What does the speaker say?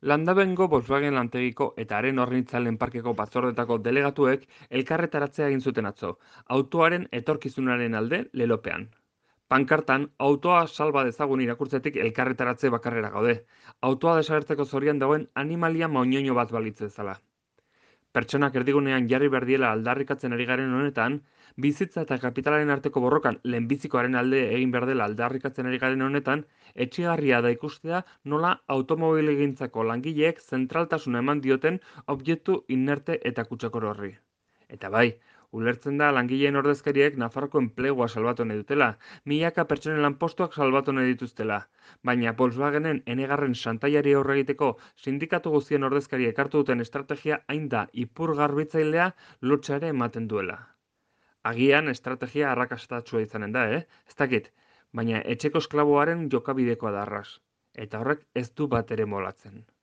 Landabengo Volkswagen lantegiko eta haren hornitzaileen parkeko batzordetako delegatuek elkarretaratzea egin zuten atzo, autoaren etorkizunaren alde lelopean. Pankartan, autoa salba dezagun irakurtzetik elkarretaratze bakarrera gaude. Autoa desagertzeko zorian dagoen animalia moñoño bat balitz bezala. Pertsonak erdigunean jarri behar diela aldarrikatzen ari garen honetan, bizitza eta kapitalaren arteko borrokan lehenbizikoaren alde egin behar dela aldarrikatzen ari garen honetan, etsigarria da ikustea nola automobilegintzako langileek zentraltasuna eman dioten objektu inerte eta kutsakor horri. Eta bai, ulertzen da langileen ordezkariek Nafarroko enplegua salbatu nahi dutela, milaka pertsonen lanpostuak salbatu nahi dituztela, baina Volkswagenen enegarren xantaiari aurre egiteko sindikatu guztien ordezkariek hartu duten estrategia hain da ipur garbitzailea lotsa ere ematen duela. Agian estrategia arrakastatsua izanen da, Ez dakit, baina etxeko esklaboaren jokabidekoa da arras. Eta horrek ez du bat ere molatzen.